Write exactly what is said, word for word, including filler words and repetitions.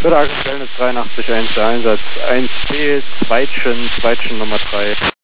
Für Wellness dreiundachtzig eins, der Einsatz eins B, Zweitchen, Zweitchen Nummer drei.